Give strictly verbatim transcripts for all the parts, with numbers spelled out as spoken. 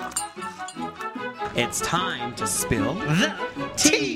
It's time to spill the Tea!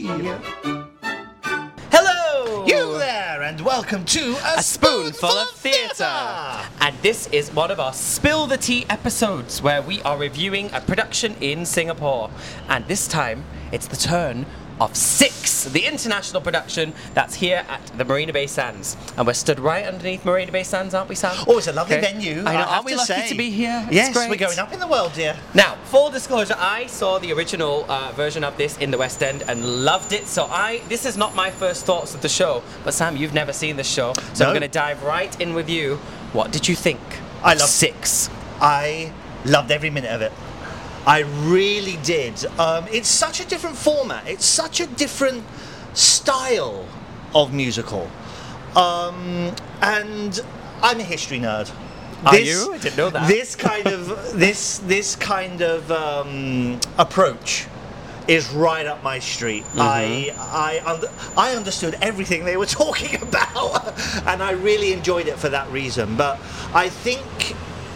Hello! You there, and welcome to A, A Spoonful of Theatre! Theatre! And this is one of our Spill the Tea episodes where we are reviewing a production in Singapore. And this time, it's the turn of Six, the international production that's here at the Marina Bay Sands. And we're stood right underneath Marina Bay Sands, aren't we, Sam? Oh, it's a lovely Okay. venue. I know, have aren't we to lucky say. to be here? It's Yes, great. we're going up in the world, dear. Now, full disclosure, I saw the original uh, version of this in the West End and loved it. So I, this is not my first thoughts of the show. But Sam, you've never seen the show, so No. I'm going to dive right in with you. What did you think? I of loved- Six. I loved every minute of it. I really did. Um, it's such a different format. It's such a different style of musical. Um, and I'm a history nerd. Are you? I didn't know that. This kind of this this kind of um, approach is right up my street. Mm-hmm. I I under, I understood everything they were talking about, and I really enjoyed it for that reason. But I think,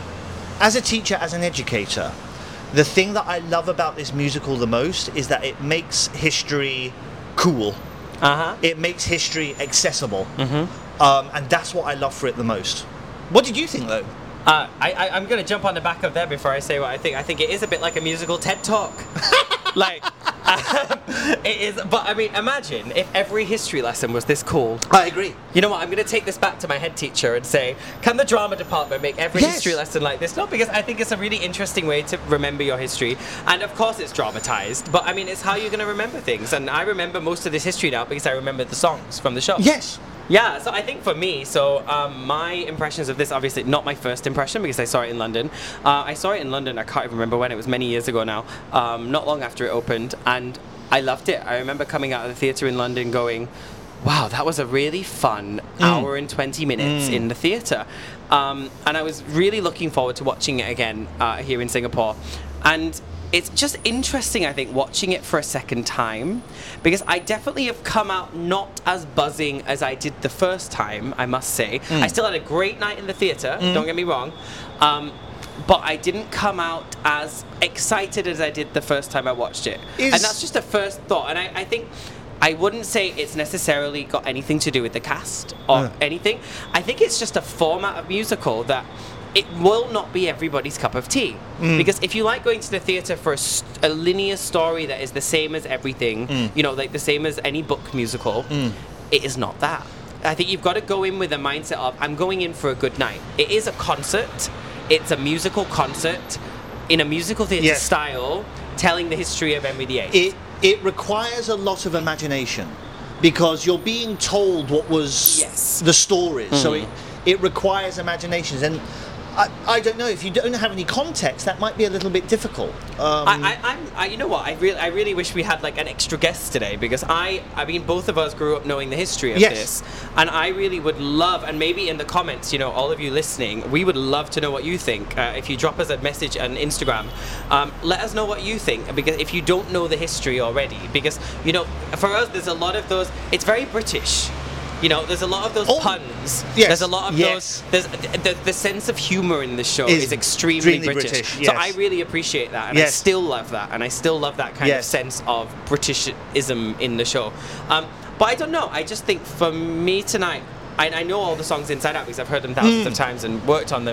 as a teacher, as an educator, the thing that I love about this musical the most is that it makes history cool. Uh-huh. It makes history accessible. Mm-hmm. Um, and that's what I love for it the most. What did you think, though? Uh, I, I, I'm going to jump on the back of there before I say what I think. I think it is a bit like a musical TED Talk. like, um, it is, but I mean, imagine if every history lesson was this cool. I agree. You know what, I'm going to take this back to my head teacher and say, can the drama department make every Yes. history lesson like this? No, because I think it's a really interesting way to remember your history. And of course it's dramatized, but I mean, it's how you're going to remember things. And I remember most of this history now because I remember the songs from the show. Yes. Yeah, so I think for me, so um, my impressions of this, obviously not my first impression because I saw it in London. Uh, I saw it in London, I can't even remember when, it was many years ago now, um, not long after it opened, and I loved it. I remember coming out of the theatre in London going, wow, that was a really fun Mm. hour and twenty minutes Mm. in the theatre. Um, and I was really looking forward to watching it again uh, here in Singapore. And it's just interesting, I think, watching it for a second time, because I definitely have come out not as buzzing as I did the first time, I must say. Mm. I still had a great night in the theatre, don't get me wrong, um, but I didn't come out as excited as I did the first time I watched it. Is- And that's just a first thought, and I, I think I wouldn't say it's necessarily got anything to do with the cast or Uh. anything. I think it's just a format of musical that it will not be everybody's cup of tea. Mm. Because if you like going to the theatre for a, st- a linear story that is the same as everything, Mm. you know, like the same as any book musical, Mm. it is not that. I think you've got to go in with a mindset of, I'm going in for a good night. It is a concert. It's a musical concert in a musical theatre Yes. style, telling the history of Henry the Eighth. It it requires a lot of imagination because you're being told what was Yes. the stories. So Mm. it it requires imaginations, and I, I don't know, if you don't have any context, that might be a little bit difficult. Um, I, I, I'm, I, you know what? I really, I really wish we had like an extra guest today because I, I mean, both of us grew up knowing the history of Yes. this, and I really would love, and maybe in the comments, you know, all of you listening, we would love to know what you think. Uh, if you drop us a message on Instagram, um, let us know what you think, because if you don't know the history already, because you know, for us, there's a lot of those. It's very British. You know, there's a lot of those Oh, puns. yes, There's a lot of yes. those. There's the, the sense of humour in the show Is is, extremely, extremely British. British, So yes. I really appreciate that, and I Yes. still love that, and I still love that kind of Yes. sense of Britishism in the show. Um, but I don't know. I just think for me tonight, I, I know all the songs inside out because I've heard them thousands Mm. of times and worked on them.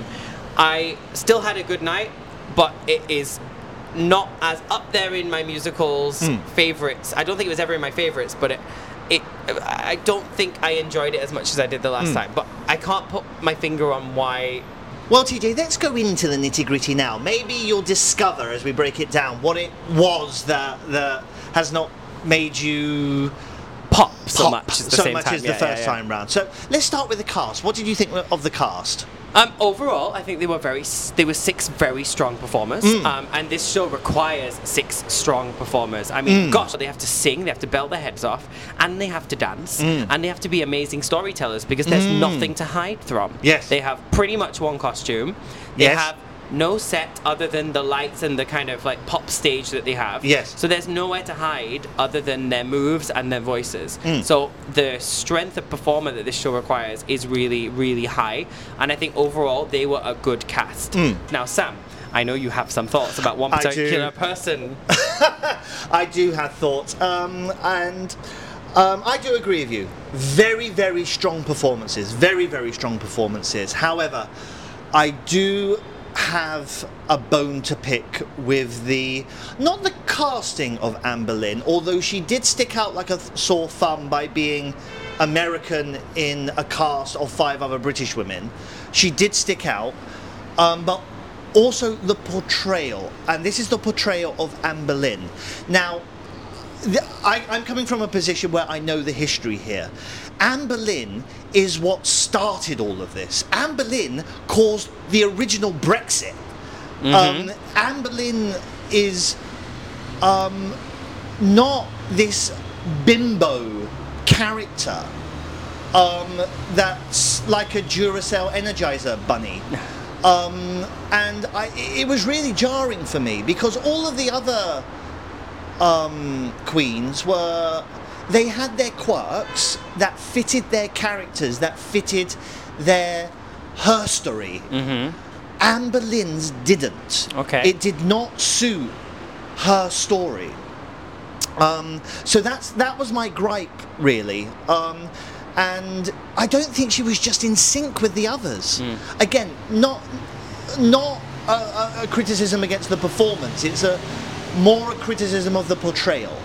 I still had a good night, but it is not as up there in my musicals Mm. favorites. I don't think it was ever in my favorites, but it. It, I don't think I enjoyed it as much as I did the last Mm. time, but I can't put my finger on why. Well, T J, let's go into the nitty gritty now. Maybe you'll discover as we break it down what it was that that has not made you Pop so pop much as the so same much time. as the Yeah, yeah, first yeah. time round. So let's start with the cast. What did you think of the cast? Um, overall, I think they were very. s- They were six very strong performers, Mm. um, and this show requires six strong performers. I mean, Mm. gosh, they have to sing, they have to belt their heads off, and they have to dance, Mm. and they have to be amazing storytellers because there's Mm. nothing to hide from. Yes. They have pretty much one costume. They Yes. have no set other than the lights and the kind of like pop stage that they have. Yes. So there's nowhere to hide other than their moves and their voices. Mm. So the strength of performer that this show requires is really, really high. And I think overall they were a good cast. Mm. Now, Sam, I know you have some thoughts about one I do. particular person. I do have thoughts, um, and um, I do agree with you. Very, very strong performances. Very, very strong performances. However, I do have a bone to pick with the not the casting of Anne Boleyn, although she did stick out like a th- sore thumb by being American in a cast of five other British women. She did stick out, um, but also the portrayal, and this is the portrayal of Anne Boleyn. Now, the, I, I'm coming from a position where I know the history here. Anne Boleyn is what started all of this. Anne Boleyn caused the original Brexit. Mm-hmm. Um, Anne Boleyn is um, not this bimbo character um, that's like a Duracell Energizer bunny. Um, and I, it was really jarring for me because all of the other um, queens were, they had their quirks that fitted their characters, that fitted their herstory. Mm-hmm. Anne Boleyn's didn't. Okay. It did not suit her story. Um, so that's that was my gripe, really. Um, and I don't think she was just in sync with the others. Mm. Again, not not a, a, a criticism against the performance. It's a more a criticism of the portrayal.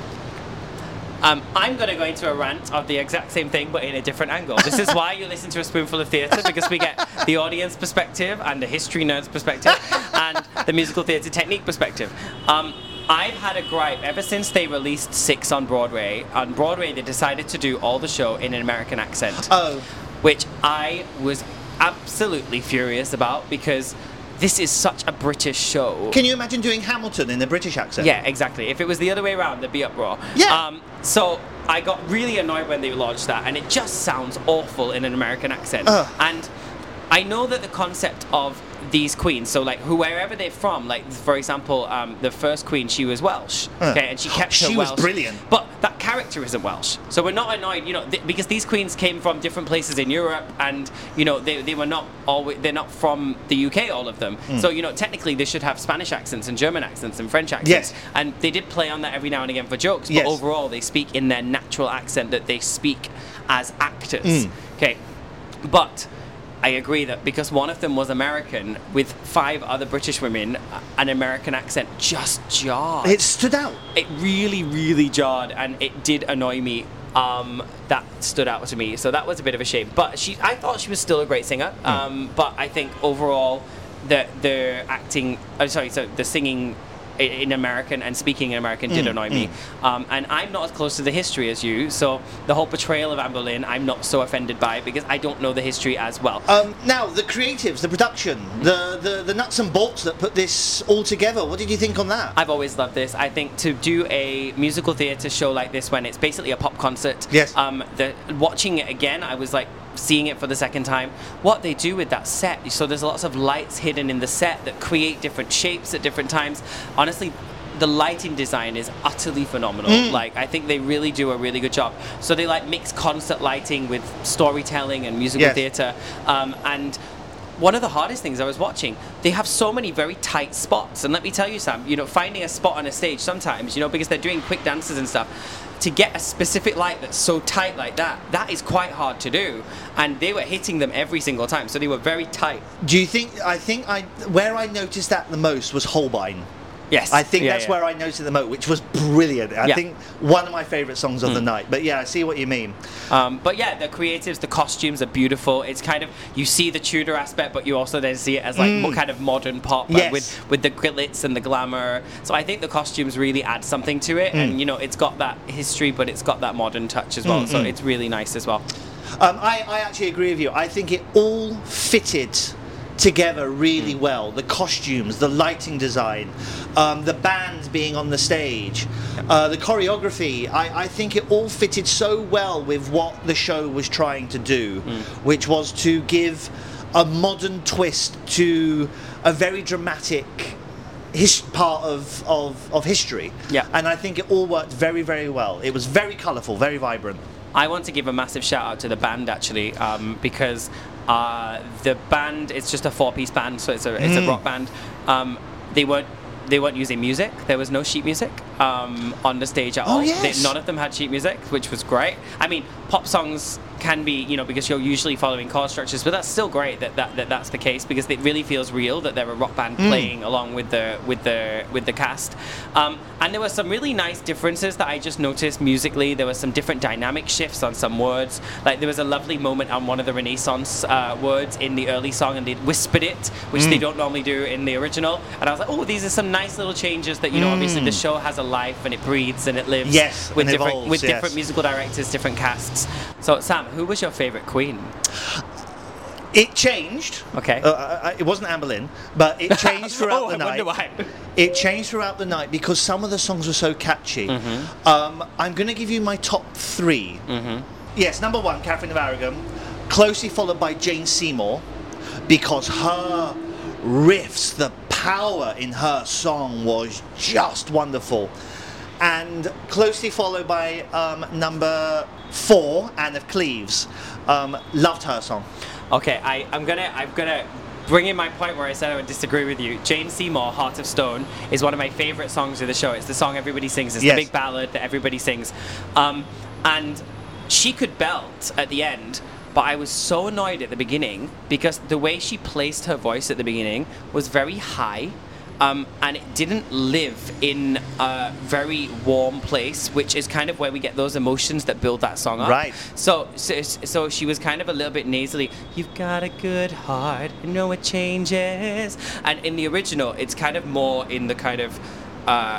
Um, I'm going to go into a rant of the exact same thing, but in a different angle. This is why you listen to A Spoonful of Theatre, because we get the audience perspective and the history nerd's perspective and the musical theatre technique perspective. Um, I've had a gripe ever since they released Six on Broadway. On Broadway, they decided to do all the show in an American accent. Oh. Which I was absolutely furious about because this is such a British show. Can you imagine doing Hamilton in a British accent? Yeah, exactly. If it was the other way around, there'd be uproar. Yeah. Um, so I got really annoyed when they launched that, and it just sounds awful in an American accent. Ugh. And I know that the concept of these queens, so like wherever they're from, like for example, um, the first queen, she was Welsh, Uh. okay, and she kept her She Welsh. was brilliant. But that character isn't Welsh, so we're not annoyed, you know, th- because these queens came from different places in Europe, and you know they they were not always they're not from the U K, all of them. Mm. So you know technically they should have Spanish accents and German accents and French accents. Yes. And they did play on that every now and again for jokes, but Yes. overall they speak in their natural accent that they speak as actors. Mm. Okay, but I agree that because one of them was American with five other British women, an American accent just jarred. It stood out. It really, really jarred, and it did annoy me. Um, that stood out to me, so that was a bit of a shame. But she, I thought she was still a great singer. Mm. Um, but I think overall, the the acting, oh, sorry, so the singing in American and speaking in American did Mm, annoy me. mm. Um, and I'm not as close to the history as you, so the whole portrayal of Anne Boleyn, I'm not so offended by because I don't know the history as well. Um, now, the creatives, the production, the, the, the nuts and bolts that put this all together, what did you think on that? I've always loved this. I think to do a musical theatre show like this when it's basically a pop concert, Yes. um, the, watching it again, I was like, seeing it for the second time, what they do with that set, so there's lots of lights hidden in the set that create different shapes at different times. Honestly, the lighting design is utterly phenomenal. Mm. Like, I think they really do a really good job. So they like mix concert lighting with storytelling and musical Yes. theatre. Um, and one of the hardest things I was watching, they have so many very tight spots. And let me tell you, Sam, you know, finding a spot on a stage sometimes, you know, because they're doing quick dances and stuff, to get a specific light that's so tight like that, that is quite hard to do. And they were hitting them every single time, so they were very tight. Do you think, I think I, where I noticed that the most was Holbein. Yes. I think Yeah, that's yeah. where I noticed it the most, which was brilliant. I Yeah. think one of my favourite songs of Mm. the night. But yeah, I see what you mean. Um, but yeah, the creatives, the costumes are beautiful. It's kind of, you see the Tudor aspect, but you also then see it as like Mm. mo- kind of modern pop uh, Yes. with, with the glitz and the glamour. So I think the costumes really add something to it. Mm. And, you know, it's got that history, but it's got that modern touch as well. Mm, So mm. it's really nice as well. Um, I, I actually agree with you. I think it all fitted together really well. The costumes, the lighting design, um, the band being on the stage, uh, the choreography. I, I think it all fitted so well with what the show was trying to do, Mm. which was to give a modern twist to a very dramatic his part of, of, of history. Yeah. And I think it all worked very, very well. It was very colourful, very vibrant. I want to give a massive shout out to the band actually, um, because uh, the band, it's just a four-piece band, so it's a it's Mm. a rock band. Um, they weren't they weren't using music. There was no sheet music um, on the stage at Oh, all. yes. They, none of them had sheet music, which was great. I mean, pop songs can be, you know, because you're usually following chord structures, but that's still great that, that, that that's the case, because it really feels real that they're a rock band Mm. playing along with the with the with the cast. Um, and there were some really nice differences that I just noticed musically. There were some different dynamic shifts on some words. Like there was a lovely moment on one of the Renaissance uh, words in the early song, and they whispered it, which Mm. they don't normally do in the original. And I was like, oh, these are some nice little changes that, you know, obviously the show has a life and it breathes and it lives. Yes, with and different evolves, with yes. different musical directors, different casts. So Sam, who was your favourite Queen? It changed. Okay. Uh, I- it wasn't Anne Boleyn, but it changed throughout oh, the I night. wonder why. It changed throughout the night because some of the songs were so catchy. Mm-hmm. Um, I'm going to give you my top three. Mm-hmm. Yes, number one, Catherine of Aragon, closely followed by Jane Seymour, because her riffs, the power in her song was just wonderful. And closely followed by um, number four, Anne of Cleves. Um, loved her song. Okay, I, I'm gonna I'm gonna bring in my point where I said I would disagree with you. Jane Seymour, Heart of Stone, is one of my favourite songs of the show. It's the song everybody sings. It's Yes. the big ballad that everybody sings. Um, and she could belt at the end, but I was so annoyed at the beginning because the way she placed her voice at the beginning was very high. Um, and it didn't live in a very warm place, which is kind of where we get those emotions that build that song up. Right. So, so, so she was kind of a little bit nasally. You've got a good heart, I know it changes. And in the original, it's kind of more in the kind of, uh,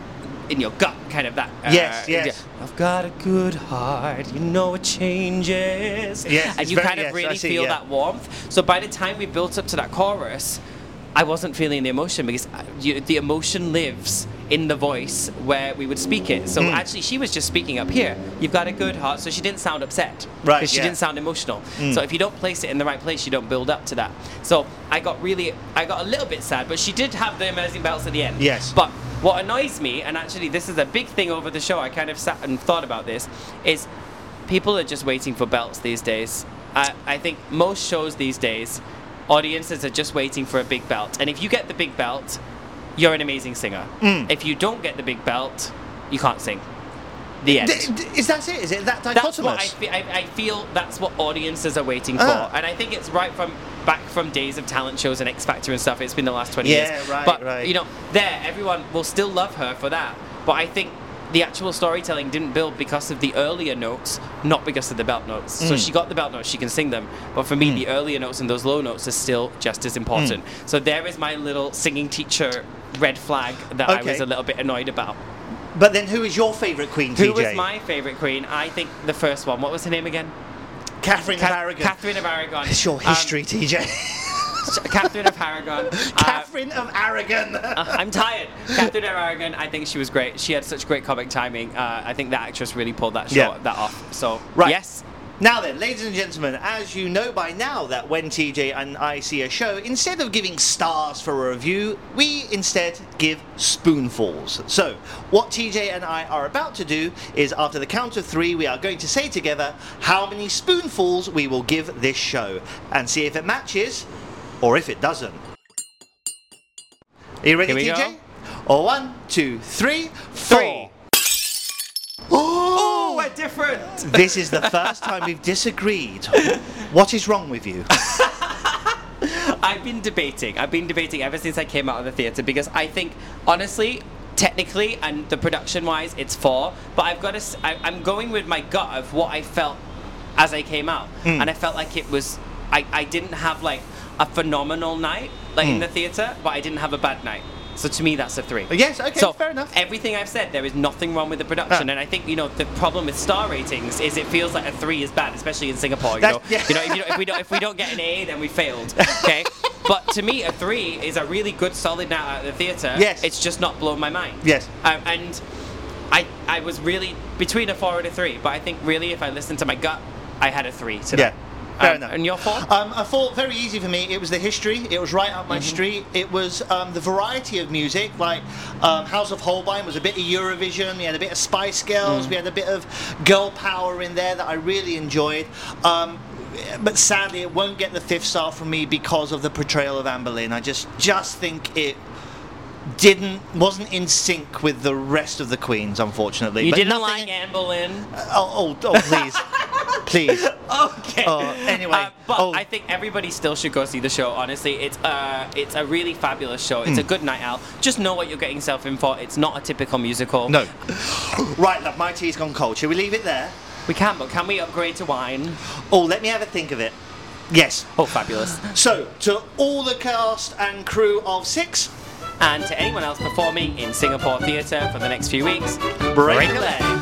in your gut, kind of that. Uh, Yes, yes. I've got a good heart, you know it changes. Yes, And it's you very- kind of yes, I really see, feel yeah. that warmth. So by the time we built up to that chorus, I wasn't feeling the emotion because uh, you, the emotion lives in the voice where we would speak it. So Mm. actually, she was just speaking up here. You've got a good heart, so she didn't sound upset. Right, Because she yeah. didn't sound emotional. Mm. So if you don't place it in the right place, you don't build up to that. So I got really, I got a little bit sad, but she did have the amazing belts at the end. Yes. But what annoys me, and actually this is a big thing over the show, I kind of sat and thought about this, is people are just waiting for belts these days. I, I think most shows these days, audiences are just waiting for a big belt. And if you get the big belt, you're an amazing singer. Mm. If you don't get the big belt, you can't sing. The end. D- d- is that it? Is it that That's what I, dichotomous? fe- I, I feel that's what audiences are waiting for. Ah. And I think it's right from back from days of talent shows and X Factor and stuff. It's been the last twenty Yeah, years. right, but, right. you know, there, everyone will still love her for that. But I think the actual storytelling didn't build because of the earlier notes, not because of the belt notes. So Mm. she got the belt notes, she can sing them. But for me, Mm. the earlier notes and those low notes are still just as important. So there is my little singing teacher red flag that I Okay. was a little bit annoyed about. But then who is your favourite queen, T J? Who was my favourite queen? I think the first one. What was her name again? Catherine Ca- of Aragon. Catherine of Aragon. It's your Um, history, T J. Catherine of Aragon. Uh, Catherine of Aragon. uh, I'm tired. Catherine of Aragon. I think she was great. She had such great comic timing. Uh, I think that actress really pulled that show Yeah. that off. So Right. yes. Now then, ladies and gentlemen, as you know by now that when T J and I see a show, instead of giving stars for a review, we instead give spoonfuls. So, what T J and I are about to do is after the count of three, we are going to say together how many spoonfuls we will give this show and see if it matches or if it doesn't. Are you ready, Here we T J? go. Or one, two, three, four. Three. Oh! Oh, we're different. This is the first time we've disagreed. What is wrong with you? I've been debating. I've been debating ever since I came out of the theatre because I think, honestly, technically and the production-wise, it's four. But I've got to. s- I, I'm going with my gut of what I felt as I came out, Mm. and I felt like it was. I, I didn't have like a phenomenal night like in Mm. the theatre, but I didn't have a bad night. So to me, that's a three. Yes, okay, so fair enough. Everything I've said, there is nothing wrong with the production, Ah. and I think you know the problem with star ratings is it feels like a three is bad, especially in Singapore. You That- know, yeah. you know, if, you don't, if we don't if we don't get an A, then we failed. Okay, but to me, a three is a really good, solid night at the theatre. Yes. It's just not blown my mind. Yes. Um, and I I was really between a four and a three, but I think really if I listened to my gut, I had a three today. Yeah. Fair Um, enough. And your four? Um, I thought very easy for me. It was the history. It was right up my Mm-hmm. street. It was um, the variety of music. Like um, House of Holbein was a bit of Eurovision. We had a bit of Spice Girls. Mm. We had a bit of girl power in there that I really enjoyed. Um, but sadly, it won't get the fifth star from me because of the portrayal of Anne Boleyn. I just just think it didn't wasn't in sync with the rest of the queens, unfortunately. You But didn't nothing- like Anne Boleyn. Oh, oh, oh, please, please. Okay. Oh, anyway. Uh, but Oh. I think everybody still should go see the show. Honestly, it's uh, it's a really fabulous show. It's a good night out. Just know what you're getting yourself in for. It's not a typical musical. No. Right, love, my tea's gone cold. Shall we leave it there? We can, but can we upgrade to wine? Oh, let me have a think of it. Yes. Oh, fabulous. So, to all the cast and crew of Six, And to anyone else performing in Singapore theatre for the next few weeks, break break a a leg. leg.